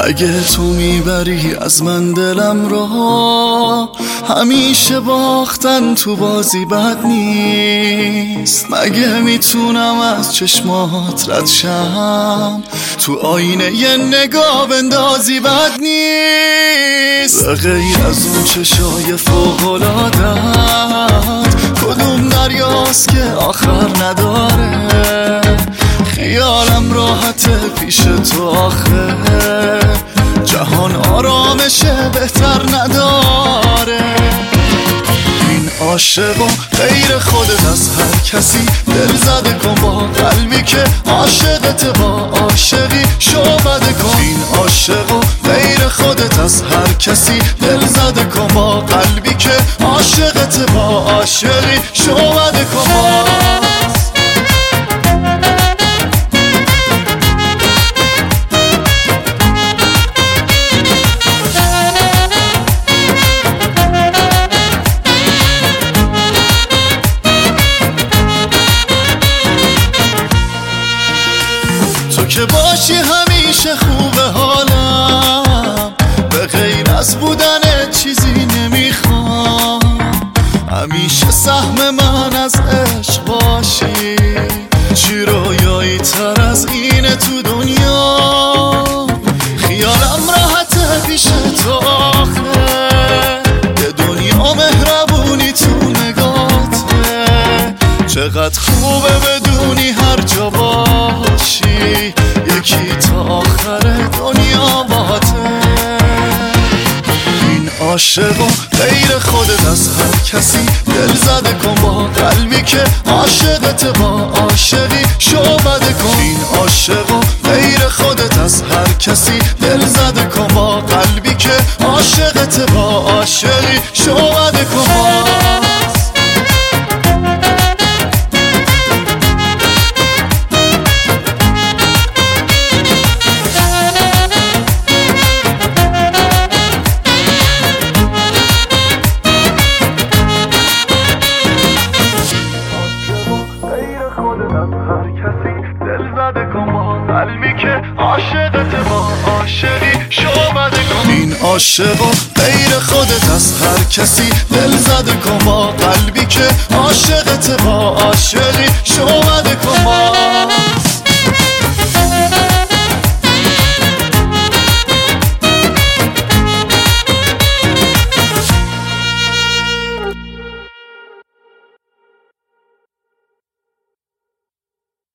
اگه تو میبری از من دلم رو، همیشه باختن تو بازی بد نیست. مگه میتونم از چشمات رد شم، تو آینه یه نگاه بندازی بد نیست. به غیر از اون چشای فوق‌العاده‌ات کدوم دریاست که آخر نداره؟ خیالم راحته پیش تو آخه، جهان آرامشه بهتر نداره. این عاشقا غیر خودت از هر کسی، دل زده کن با قلبی که عاشقت، با عاشقی شعبده کن. این عاشقا غیر خودت از هر کسی، دل زده کن با قلبی که عاشقت، با عاشقی شعبده کن. تو که باشی همیشه خوبه حالم، به غیر از بودن چیزی نمیخوام. همیشه سهم من از عشق باشی، چی رویایی تر از اینه تو دنیا؟ خیالم راحته پیش تو آخه، یه دنیا مهربونی تو نگاته. چقدر خوبه بدونی هر جا باشی یکی تا آخر دنیا باته. این عاشقا غیر خودت از هر کسی، دل زده کن با قلبی که عاشقت، با عاشقی شعبده کن. این عاشقا غیر خودت از هر کسی، دل زده کن با قلبی که عاشقت، با عاشقی شعبده کن. دل زده کن با قلبی که عاشقت، با عاشقی شعبده کن. این عاشقا غیر خودت از هر کسی، دل زده کن با قلبی که عاشقت، با عاشقی شعبده کن.